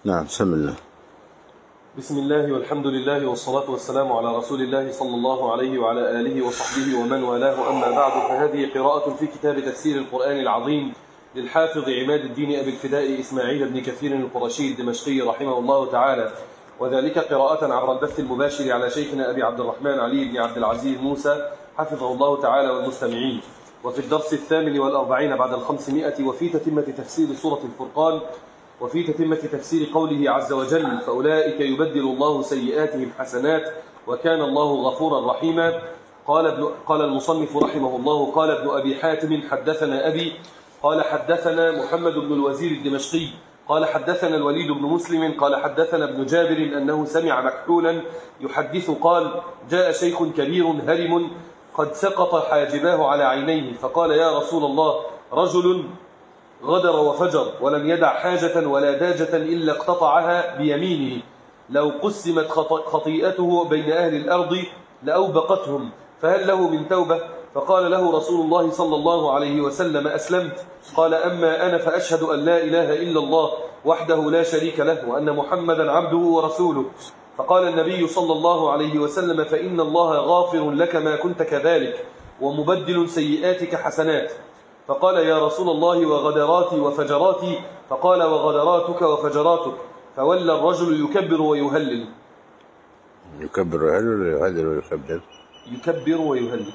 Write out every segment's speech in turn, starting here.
نعم، بسم الله. بسم الله والحمد لله والصلاة والسلام على رسول الله صلى الله عليه وعلى آله وصحبه ومن والاه، أما بعد، فهذه قراءة في كتاب تفسير القرآن العظيم للحافظ عماد الدين أبي الفداء إسماعيل بن كثير القرشي الدمشقي رحمه الله تعالى، وذلك قراءة عبر البث المباشر على شيخنا أبي عبد الرحمن علي بن عبد العزيز موسى حفظه الله تعالى والمستمعين. وفي الدرس 48 بعد 500، وفي تتمة تفسير سورة الفرقان، وفي تتمة تفسير قوله عز وجل: فأولئك يبدل الله سيئاتهم حسنات وكان الله غفورا رحيما. قال المصنف رحمه الله: قال ابن أبي حاتم: حدثنا أبي قال حدثنا محمد بن الوزير الدمشقي قال حدثنا الوليد بن مسلم قال حدثنا ابن جابر أنه سمع مكحولا يحدث قال: جاء شيخ كبير هرم قد سقط حاجباه على عينيه، فقال: يا رسول الله، رجل غدر وفجر ولم يدع حاجة ولا داجة إلا اقتطعها بيمينه، لو قسمت خطيئته بين أهل الأرض لأوبقتهم، فهل له من توبة؟ فقال له رسول الله صلى الله عليه وسلم: أسلمت. قال: أما أنا فأشهد أن لا إله إلا الله وحده لا شريك له وأن محمدا عبده ورسوله. فقال النبي صلى الله عليه وسلم: فإن الله غافر لك ما كنت كذلك ومبدل سيئاتك حسنات. فقال: يا رسول الله، وغدراتي وفجراتي؟ فقال: وغدراتك وفجراتك. فولى الرجل يكبر ويهلل. يكبر ويهلل ولا يهلل ويكبر؟ يكبر ويهلل.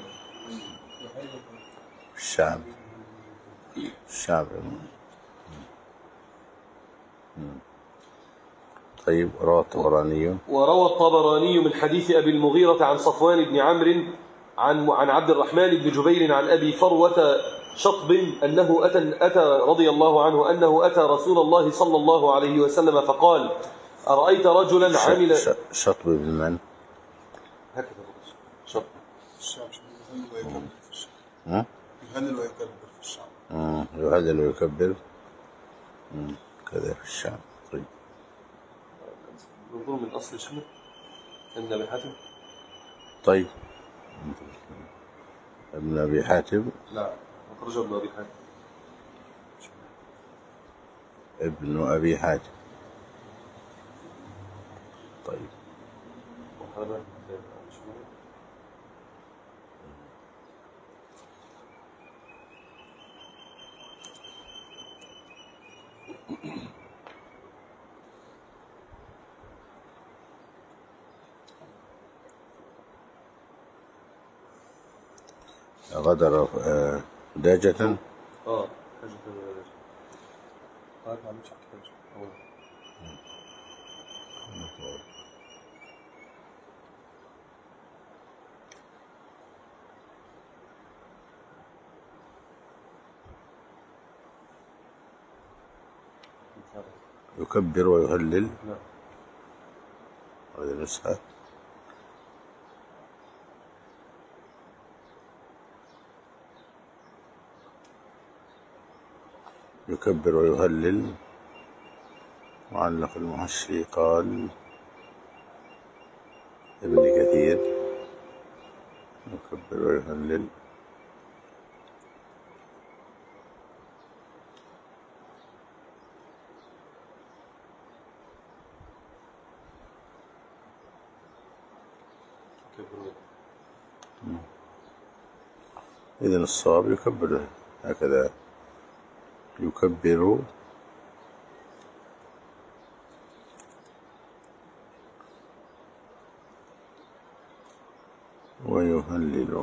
الشعب. طيب. وروى الطبراني من حديث أبي المغيرة عن صفوان بن عمرو عن عبد الرحمن بن جبير عن أبي فروة شطب أنه أتى رضي الله عنه أنه أتى رسول الله صلى الله عليه وسلم فقال: أرأيت رجلا عمل شطب بن من؟ هكذا شطب يهلل ويكبر في الشعب. يهلل ويكبر كذا في الشعب. طيب. ننظر من أصل شنو ابن أبي حاتم. طيب. ابن أبي حاتم. لا، أخرجه ابن أبي حاتم. ابن أبي حاتم. طيب. غدر داجة. حاجة يكبر ويهلل. نعم. هذه نسخة. يكبر ويهلل. معلق المحشي قال ابن كثير: يكبر ويهلل. إذن الصواب يكبر هكذا: يكبر ويهلل.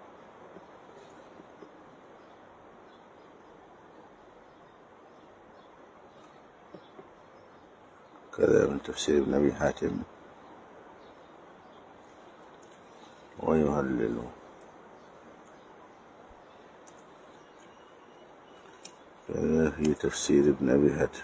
كذا من تفسير ابن أبي حاتم: ويهلل. كذا في تفسير ابن أبي حاتم.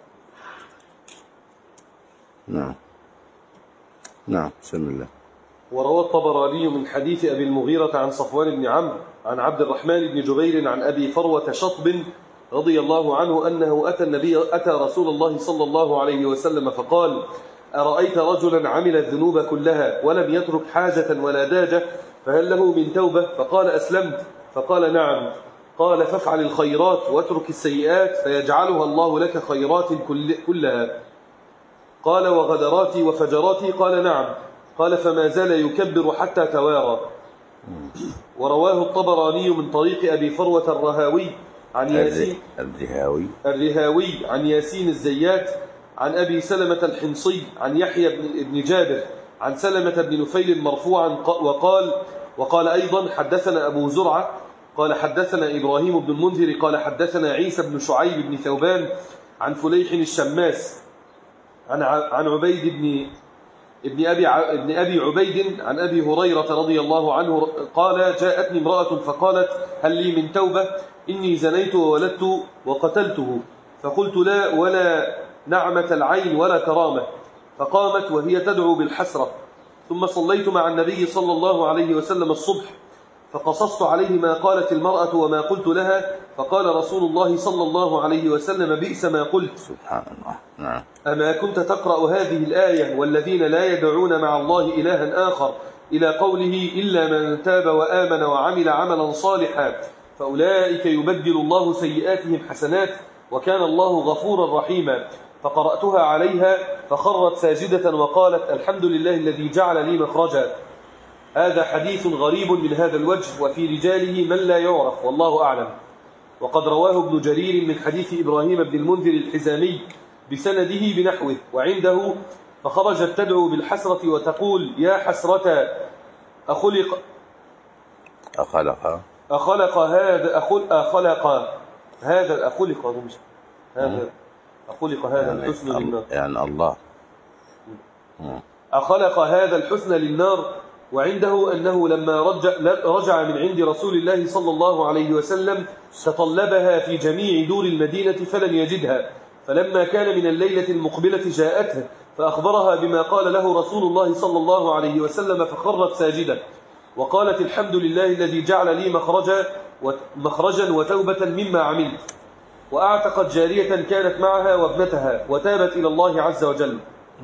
نعم. بسم الله. وروى الطبراني من حديث أبي المغيرة عن صفوان بن عمرو عن عبد الرحمن بن جبير عن أبي فروة شطب رضي الله عنه أنه أتى رسول الله صلى الله عليه وسلم فقال: أرأيت رجلا عمل الذنوب كلها ولم يترك حاجة ولا داجة، فهل له من توبة؟ فقال: أسلمت. فقال: نعم. قال: فافعل الخيرات واترك السيئات فيجعلها الله لك خيرات كلها. قال وغدراتي وفجراتي؟ قال نعم. قال فما زال يكبر حتى توارى. ورواه الطبراني من طريق أبي فروة الرهاوي عن ياسين الرهاوي عن ياسين الزيات عن أبي سلمة الحمصي عن يحيى بن جابر عن سلمة بن نفيل مرفوعا وقال أيضا حدثنا أبو زرعة قال حدثنا إبراهيم بن المنذر قال حدثنا عيسى بن شعيب بن ثوبان عن فليح الشماس عن عبيد ابن أبي عبيد عن أبي هريرة رضي الله عنه قال جاءتني امرأة فقالت هل لي من توبة؟ إني زنيت وولدت وقتلته. فقلت لا ولا نعمة العين ولا كرامة. فقامت وهي تدعو بالحسرة. ثم صليت مع النبي صلى الله عليه وسلم الصبح فقصصت عليه ما قالت المرأة وما قلت لها. فقال رسول الله صلى الله عليه وسلم بئس ما قلت. سبحان الله. نعم. أما كنت تقرأ هذه الآية والذين لا يدعون مع الله إلها آخر إلى قوله إلا من تاب وآمن وعمل عملا صالحا فأولئك يبدل الله سيئاتهم حسنات وكان الله غفورا رحيما. فقرأتها عليها فخرت ساجدة وقالت الحمد لله الذي جعل لي مخرجا. هذا حديث غريب من هذا الوجه وفي رجاله من لا يعرف والله أعلم. وقد رواه ابن جرير من حديث إبراهيم بن المنذر الحزامي بسنده بنحوه وعنده فخرجت تدعو بالحسرة وتقول يا حسرة أخلق هذا الحسن للنار يعني الله أخلق هذا الحسن للنار. وعنده أنه لما رجع من عند رسول الله صلى الله عليه وسلم تطلبها في جميع دور المدينة فلم يجدها. فلما كان من الليلة المقبلة جاءته فأخبرها بما قال له رسول الله صلى الله عليه وسلم فخرت ساجدة وقالت الحمد لله الذي جعل لي مخرجا وتوبة مما عملت. وأعتقت جارية كانت معها وابنتها وتابت إلى الله عز وجل.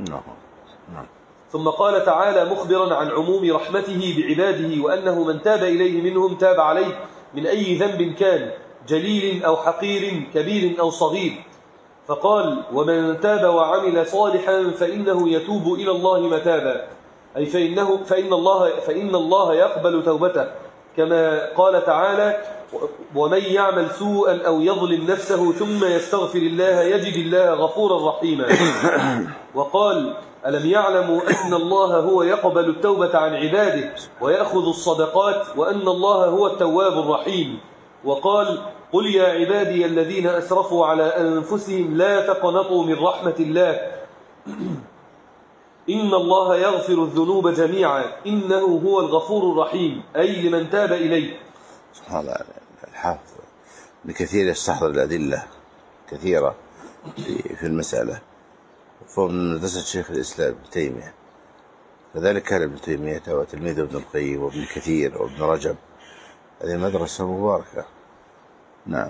ثم قال تعالى مخبرا عن عموم رحمته بعباده وأنه من تاب إليه منهم تاب عليه من أي ذنب كان جليل أو حقير كبير أو صغير. فقال ومن تاب وعمل صالحا فإنه يتوب إلى الله متابا أي فإن الله يقبل توبته كما قال تعالى ومن يعمل سوءا أو يظلم نفسه ثم يستغفر الله يجد الله غفورا رحيما. وقال ألم يعلموا أن الله هو يقبل التوبة عن عباده ويأخذ الصدقات وأن الله هو التواب الرحيم. وقال قل يا عبادي الذين أسرفوا على أنفسهم لا تقنطوا من رحمة الله إن الله يغفر الذنوب جميعا إنه هو الغفور الرحيم أي لمن تاب إليه. سبحان الله. الحافظ بكثير يستحضر الأدلة كثيرة في المسألة فهو من مدرسة شيخ الإسلام ابن تيمية. كذلك كان ابن تيمية وتلميذه ابن القيم وابن كثير وابن رجب. هذه مدرسة مباركة. نعم.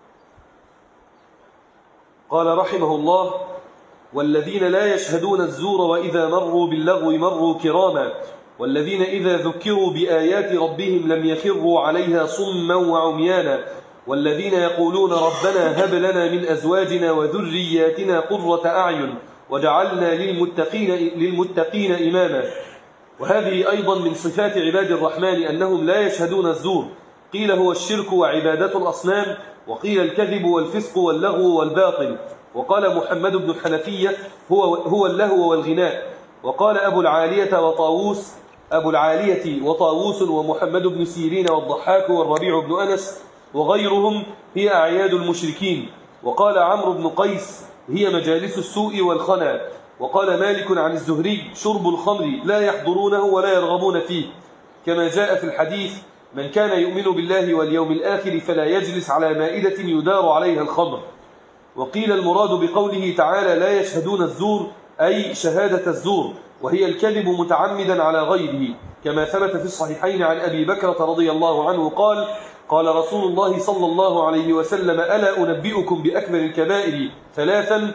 قال رحمه الله والذين لا يشهدون الزور وإذا مروا باللغو مروا كراما والذين إذا ذكروا بآيات ربهم لم يخروا عليها صما وعميانا والذين يقولون ربنا هب لنا من أزواجنا وذرياتنا قرة أعين وجعلنا للمتقين إماما. وهذه أيضا من صفات عباد الرحمن أنهم لا يشهدون الزور. قيل هو الشرك وعبادة الأصنام وقيل الكذب والفسق واللغو والباطل. وقال محمد بن حنفية هو اللهو والغناء. وقال أبو العالية وطاووس ومحمد بن سيرين والضحاك والربيع بن أنس وغيرهم هي أعياد المشركين. وقال عمرو بن قيس هي مجالس السوء والخنا. وقال مالك عن الزهري شرب الخمر لا يحضرونه ولا يرغبون فيه كما جاء في الحديث من كان يؤمن بالله واليوم الآخر فلا يجلس على مائدة يدار عليها الخمر. وقيل المراد بقوله تعالى لا يشهدون الزور أي شهادة الزور وهي الكذب متعمدا على غيره كما ثبت في الصحيحين عن أبي بكرة رضي الله عنه قال رسول الله صلى الله عليه وسلم ألا أنبئكم بأكبر الكبائر ثلاثا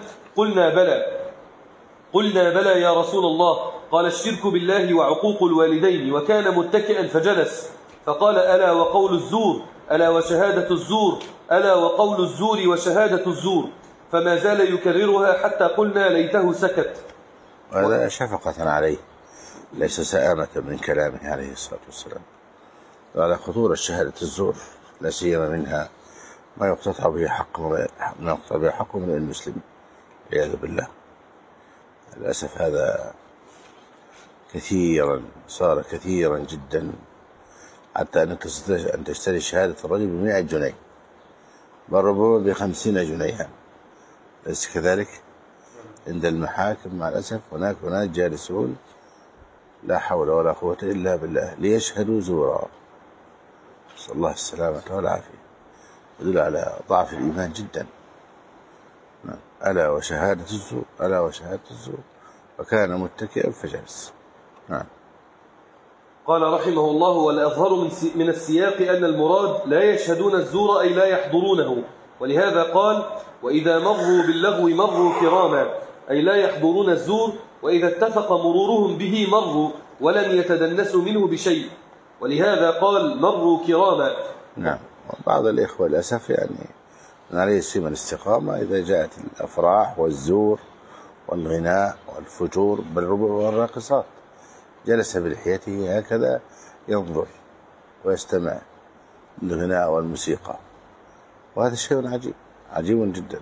قلنا بلى يا رسول الله قال الشرك بالله وعقوق الوالدين وكان متكئا فجلس فقال ألا وقول الزور ألا وشهادة الزور ألا وقول الزور وشهادة الزور فما زال يكررها حتى قلنا ليته سكت. وهذا شفقة عليه ليس سآمة من كلامه عليه الصلاة والسلام. وعلى خطورة شهادة الزور لا سيما منها ما يقتطع به حق من المسلم والعياذ بالله. للأسف هذا كثيرا، صار كثيرا جدا، حتى أنك أن تشتري شهادة الرجل ب100 جنيه، بل ربما ب50 جنيها، ليس كذلك؟ عند المحاكم مع الأسف هناك جالسون لا حول ولا قوة إلا بالله ليشهدوا زورا، نسأل الله السلامة والعافية. يدل على ضعف الإيمان جدا. ألا وشهادة الزور، ألا وشهادة الزور، وكان متكئا فجلس. قال رحمه الله: والأظهر من السياق أن المراد لا يشهدون الزور أي لا يحضرونه، ولهذا قال: وإذا مروا باللغو مروا كراما، أي لا يحضرون الزور، وإذا اتفق مرورهم به مروا ولم يتدنسوا منه بشيء، ولهذا قال: مروا كراما. نعم. وبعض الإخوة للأسف من عليه السيما الاستقامة إذا جاءت الأفراح والزور والغناء والفجور بل والراقصات جلس بلحيته هكذا ينظر ويستمع للغناء والموسيقى، وهذا شيء عجيب جدا.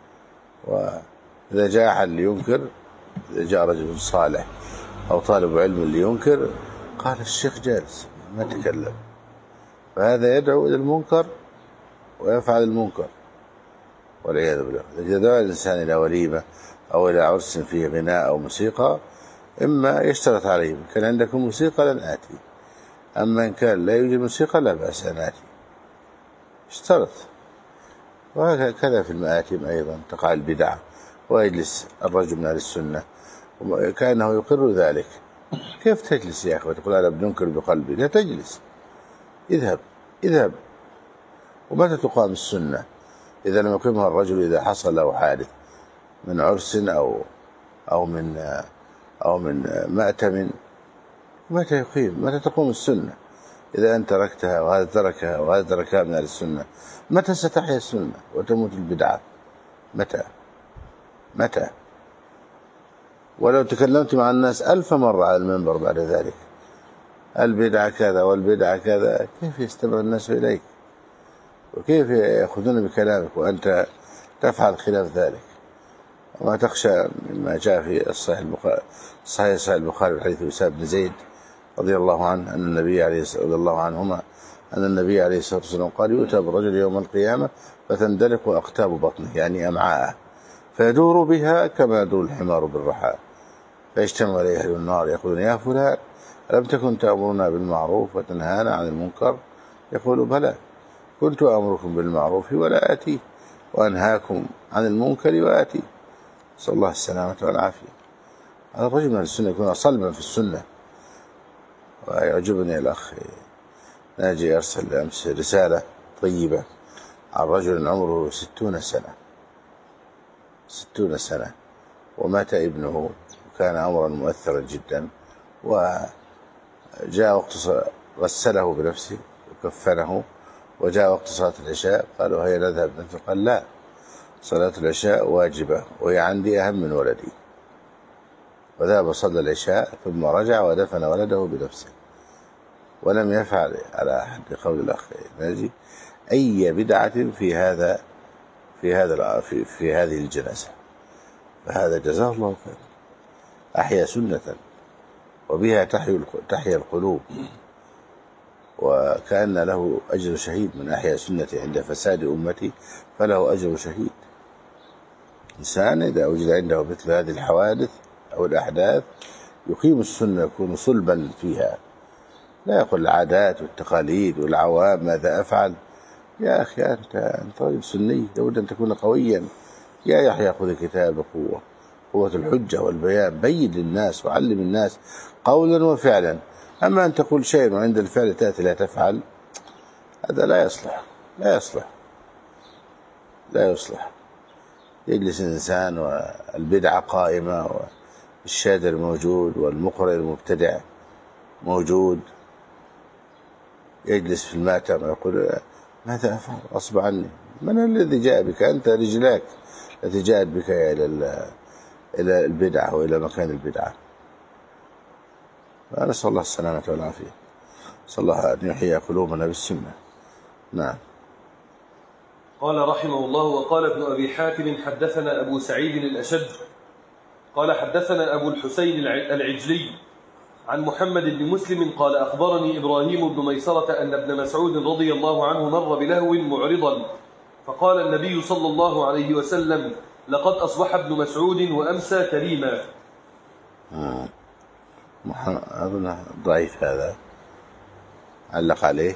وإذا جاء أحد لينكر، إذا جاء رجل صالح أو طالب علم لينكر، قال الشيخ جالس ما تكلم، فهذا يدعو إلى المنكر ويفعل المنكر والعياذ بالله. إذا دعا الإنسان إلى وليمة أو إلى عرس فيه غناء أو موسيقى، إما يشترط عليه: إن كان عندكم موسيقى لن آتي، أما إن كان لا يوجد موسيقى لا بأس أن آتي، اشترط. وهكذا في المآتم أيضا تقع البدع، ويجلس الرجل من أهل السنة كأنه يقر ذلك. كيف تجلس يا أخي وتقول أنا بننكر بقلبي؟ لا تجلس، اذهب. ومتى تقام السنة؟ إذا لم يقيمها الرجل إذا حصل له حادث من عرس أو من مأتم، متى يقيم؟ متى تقوم السنة؟ إذا أنت تركتها وهذا تركها وهذا تركها من السنة، متى ستحيا السنة وتموت البدعة؟ متى؟ ولو تكلمت مع الناس 1000 مرة على المنبر بعد ذلك البدعة كذا والبدعة كذا، كيف يستمع الناس إليك؟ وكيف يأخذون بكلامك وأنت تفعل خلاف ذلك؟ وما تخشى مما جاء في صحيح البخاري في حديث أسامة بن زيد رضي الله عنه أن النبي عليه الصلاة والسلام قال: يؤتى بالرجل يوم القيامة فتندلق أقتاب بطنه، يعني أمعاءه، فيدور بها كما يدور الحمار بالرحى، فيجتمع عليه أهل النار يقولون: يا فلان ألم تكن تأمرنا بالمعروف وتنهانا عن المنكر؟ يقول: بلى، كنت أمركم بالمعروف ولا آتي، وأنهاكم عن المنكر وآتي. صلى الله السلامة والعافية. هذا الرجل من السنة يكون صلبا في السنة. ويعجبني الأخ ناجي أرسل أمس رسالة طيبة عن رجل عمره 60 سنة ومات ابنه، وكان أمرا مؤثرا جدا، وجاء وقت غسله بنفسه وكفنه، وجاء وقت صلاة العشاء قالوا: هيا نذهب. قال: لا، صلاة العشاء واجبة وهي عندي أهم من ولدي. وذهب صلى العشاء ثم رجع ودفن ولده بنفسه، ولم يفعل على حد قول الأخ ناجي أي بدعة في هذه الجنازة. فهذا جزاه الله خير، أحيا سنة وبها تحيا القلوب، وكأن له أجر شهيد. من أحيا سنة عند فساد أمتي فله أجر شهيد. إنسان إذا وجد عنده مثل هذه الحوادث أو الأحداث يقيم السنة، يكون صلبا فيها، لا يقول العادات والتقاليد والعوام ماذا أفعل. يا أخي أنت رجل سني، لابد أن تكون قويا. يا يحيى خذ كتاب قوة الحجة والبيان، بين للناس وعلم الناس قولا وفعلا. أما أن تقول شيء وعند الفعل تأتي لا تفعل، هذا لا يصلح. يجلس الإنسان والبدعة قائمة والشادر موجود والمقرئ المبتدع موجود، يجلس في الماتم ويقول: ماذا أفعل؟ غصب عني. من الذي جاء بك؟ أنت رجلاك التي جاءت بك إلى البدعة وإلى مكان البدعة. نسأل الله السلامة والعافية، نسأل الله أن يحيي قلوبنا بالسنة. نعم. قال رحمه الله: وقال ابن أبي حاتم حدثنا أبو سعيد الأشج قال حدثنا أبو الحسين العجلي عن محمد بن مسلم قال أخبرني إبراهيم بن ميسرة أن ابن مسعود رضي الله عنه مر بلهو معرضا فقال النبي صلى الله عليه وسلم: لقد أصبح ابن مسعود وأمسى كريما. أظن ضعيف هذا، علق عليه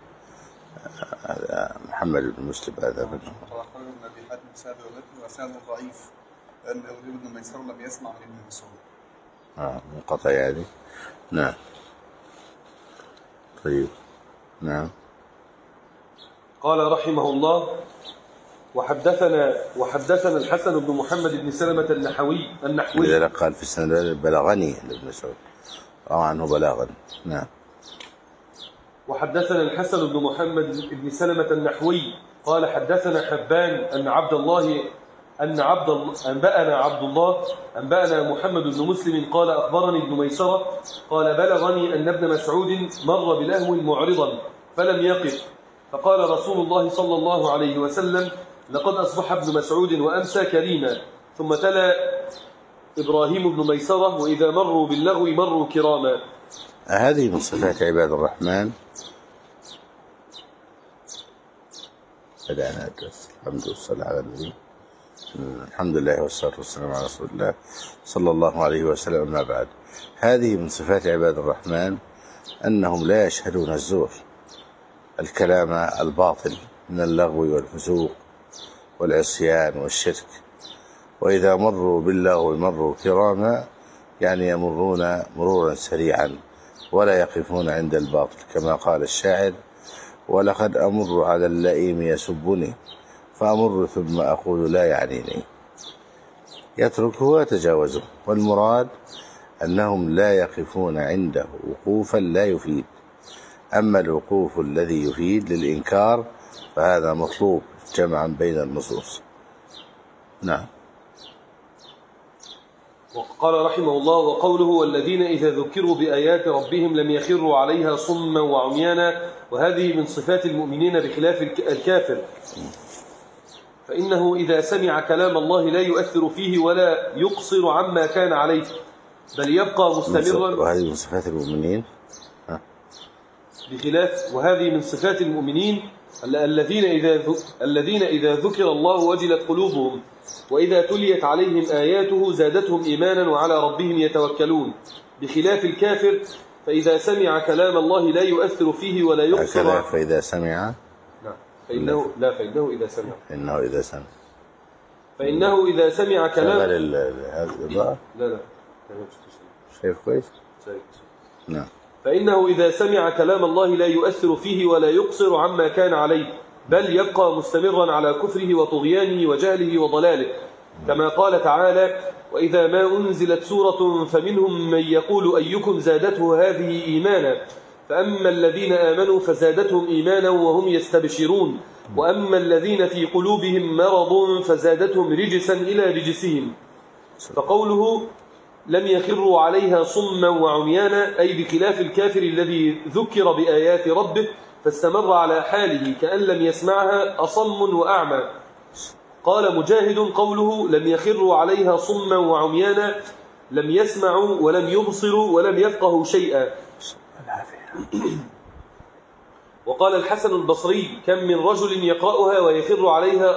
هذا محمد بن مسلم هذا قال ابن أبي حاتم وسند ضعيف لأن إبراهيم بن ميسرة لم يسمع من ابن مسعود. منقطع يعني. نعم. طيب. نعم. قال رحمه الله: وحدثنا الحسن بن محمد بن سلمة النحوي. إذا قال في السند بلغني ابن مسعود روى عنه بلاغا. نعم. وحدثنا الحسن بن محمد بن سلمة النحوي قال حدثنا حبان أنبأنا محمد بن مسلم قال أخبرني ابن ميسرة قال بلغني أن ابن مسعود مر بلهو معرضا فلم يقف فقال رسول الله صلى الله عليه وسلم: لقد أصبح ابن مسعود وأمسى كريما. ثم تلا إبراهيم بن ميسرة: وإذا مروا باللغو مروا كراما. هذه من صفات عباد الرحمن. بدأنا الدرس. الحمد لله على النبي. الحمد لله والصلاة والسلام على رسول الله صلى الله عليه وسلم. ما بعد، هذه من صفات عباد الرحمن أنهم لا يشهدون الزور، الكلام الباطل من اللغو والفسوق والعصيان والشرك. وإذا مروا باللغو مروا كراما، يعني يمرون مرورا سريعا ولا يقفون عند الباطل، كما قال الشاعر: ولقد أمر على اللئيم يسبني فأمر ثم أقول لا يعنيني. يتركه ويتجاوزه، والمراد أنهم لا يقفون عنده وقوفا لا يفيد. أما الوقوف الذي يفيد للإنكار فهذا مطلوب جمعا بين النصوص. نعم. وقال رحمه الله: وقوله: والذين إذا ذكروا بآيات ربهم لم يخروا عليها صما وعميانا. وهذه من صفات المؤمنين بخلاف الكافر، فإنه إذا سمع كلام الله لا يؤثر فيه ولا يقصر عما كان عليه، بل يبقى مستمرا. وهذه من صفات المؤمنين بخلاف وهذه من صفات المؤمنين الذين إذا ذكر الله وجلت قلوبهم وإذا تليت عليهم آياته زادتهم إيمانا وعلى ربهم يتوكلون. بخلاف الكافر، فإذا سمع كلام الله لا يؤثر فيه ولا يقصر. فإذا سمع فإنه إذا سمع فإنه إذا سمع كلام لا شايف كويس. نعم. فإنه إذا سمع كلام الله لا يؤثر فيه ولا يقصر عما كان عليه، بل يبقى مستمرا على كفره وطغيانه وجهله وضلاله، كما قال تعالى: وإذا ما أنزلت سورة فمنهم من يقول أيكم زادته هذه إيمانا، فأما الذين آمنوا فزادتهم إيمانا وهم يستبشرون، وأما الذين في قلوبهم مرض فزادتهم رجسا إلى رجسهم. فقوله لم يخروا عليها صما وعميانا أي بخلاف الكافر الذي ذكر بآيات ربه فاستمر على حاله كأن لم يسمعها أصم وأعمى. قال مجاهد: قوله لم يخروا عليها صما وعميانا لم يسمعوا ولم يبصروا ولم يفقهوا شيئا. وقال الحسن البصري: كم من رجل يقرأها ويخر عليها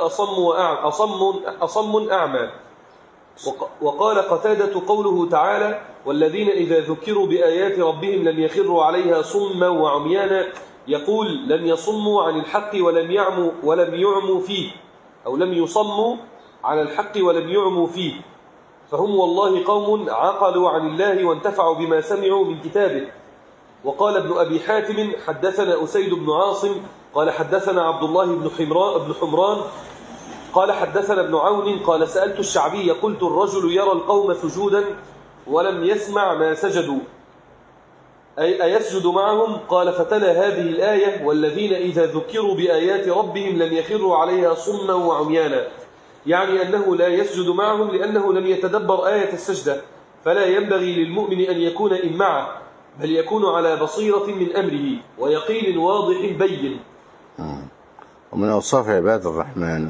أصم أعمى. وقال قتادة: قوله تعالى والذين إذا ذكروا بآيات ربهم لم يخروا عليها صما وعميانا، يقول لم يصموا عن الحق ولم يعموا فيه، أو لم يصموا على الحق ولم يعموا فيه، فهم والله قوم عقلوا عن الله وانتفعوا بما سمعوا من كتابه. وقال ابن أبي حاتم: حدثنا أسيد بن عاصم قال حدثنا عبد الله بن حمران قال حدثنا ابن عون قال سألت الشعبي قلت: الرجل يرى القوم سجودا ولم يسمع ما سجدوا أيسجد معهم؟ قال: فتلا هذه الآية: والذين إذا ذكروا بآيات ربهم لم يخروا عليها صما وعميانا. يعني أنه لا يسجد معهم لأنه لم يتدبر آية السجدة، فلا ينبغي للمؤمن أن يكون إمعة، بل يكون على بصيرة من أمره ويقين واضح بين. ومن أوصاف عباد الرحمن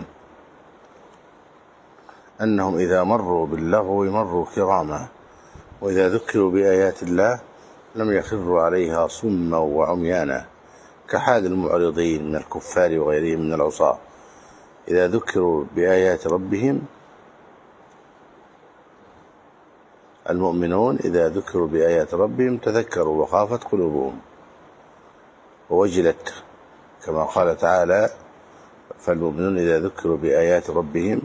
أنهم إذا مروا باللغو مروا كراما، وإذا ذكروا بآيات الله لم يخروا عليها صما وعميانا، كحال المعرضين من الكفار وغيرهم من العصاة. إذا ذكروا بآيات ربهم، المؤمنون إذا ذكروا بآيات ربهم تذكروا وخافت قلوبهم ووجلت، كما قال تعالى: فالمؤمنون إذا ذكروا بآيات ربهم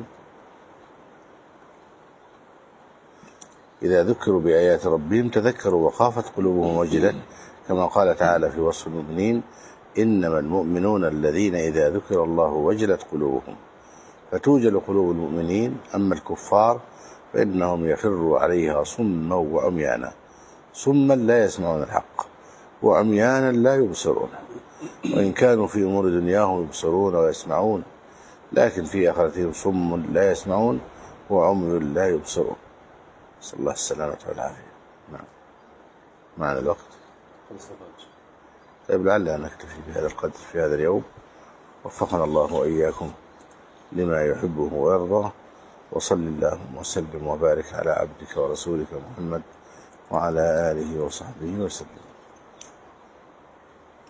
تذكروا وخافت قلوبهم ووجلت، كما قال تعالى في وصف المؤمنين: إنما المؤمنون الذين إذا ذكر الله وجلت قلوبهم. فتوجل قلوب المؤمنين. أما الكفار فإنهم يخروا عليها صما وعميانا، صما لا يسمعون الحق، وعميانا لا يبصرون، وإن كانوا في أمور دنياهم يبصرون ويسمعون، لكن في آخرتهم صم لا يسمعون وعمي لا يبصرون. نسأل الله السلامة والعافية. نعم، معنا الوقت. طيب، لعلنا نكتفي بهذا القدر في هذا اليوم. وفقنا الله وإياكم لما يحبه ويرضى، وصل اللهم وسلم وبارك على عبدك ورسولك محمد وعلى آله وصحبه وسلم.